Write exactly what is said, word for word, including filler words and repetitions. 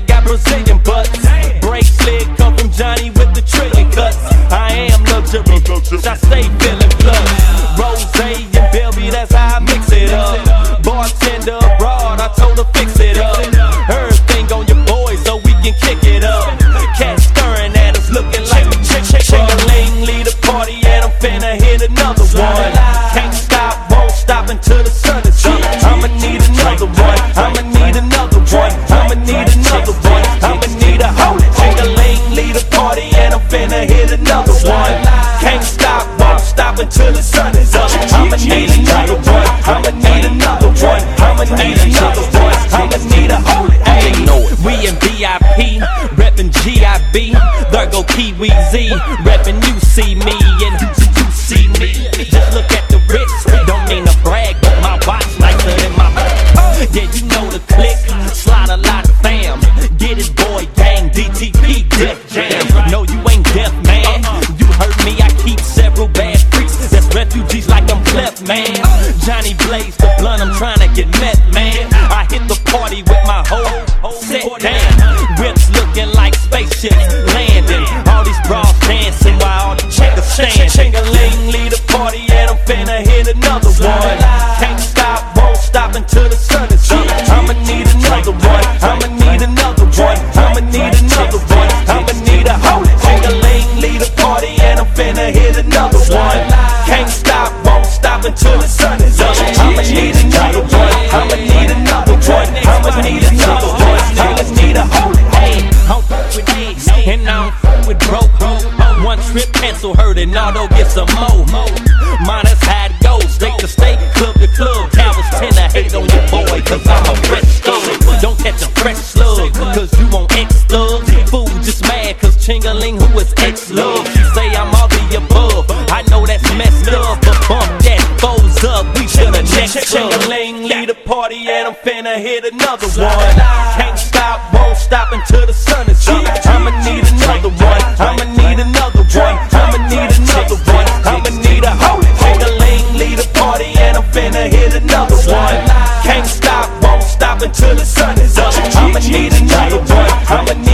got Brazilian butts. Bracelet come from Johnny with the trillion cuts. I am luxury, I stay feeling plush. Rose and Belby, that's how I mix it up. Bartender abroad, I told her fix it up. Everything on your boys so we can kick it up. Cat staring at us looking like a chick chick. Ching-a-ling, lead a party and I'm finna hit another one. Can't stop, won't stop until the sun is up. I'ma need another one, I'ma need another one, I'ma need another one, I'ma need a hold it. Ching-a-ling, lead a party and I'm finna hit another one. Can't stop, won't stop until the sun is up. I'ma need another one, I'ma need another one, I'ma need another one, I'ma need a hold it. Ay, we in V I P, reppin' G I B. There go Kiwi Z, reppin' you see me and you see me. Just look at the wrist, don't mean to brag, but my watch nicer than my yeah, you know the click, slide a lot fam. Get it boy gang, D T P, Def Jam. No, you ain't deaf man, you heard me, I keep several bad freaks. That's refugees like I'm Clef man. Johnny Blaze the blunt, I'm trying to get met man. I hit the party with my whole set down. Whips looking like spaceships landing. All these bras dancing while all the chicks standing. Ching-a-ling, lead a party and I'm finna hit another one. Can't stop, won't stop until the sun is up. I'ma need another one, I'ma need another one, I'ma need another one, I'ma need a hold it. Ching-a-ling, lead a party and I'm finna hit another one. Can't stop, won't stop until the sun is up. I'ma need another one, I'ma need another one, I'ma need another one, I'ma need a hold it. Hey, I'm with eggs and I'm with broke. One trip cancel, heard it, now don't get some more. Mine is how it goes, state to state, club to club. Cowards tend to hate on your boy, cause I'm a fresh slug. Don't catch a fresh slug, cause you want X-Lug. Fool just mad cause Ching-a-ling who is X-Lug. She say I'm all the above, I know that's messed up, but bump that foes up, we shoulda next Ching-a-ling, lead a party and I'm finna hit another one. Can't stop, won't stop until the sun is up. I'ma need another one, I'ma need another one, I'ma need another one, I'ma need a hold it. Ching-a-ling, lead a party and I'm finna hit another one. Can't stop, won't stop until the sun is up. I'ma need another one, I'ma need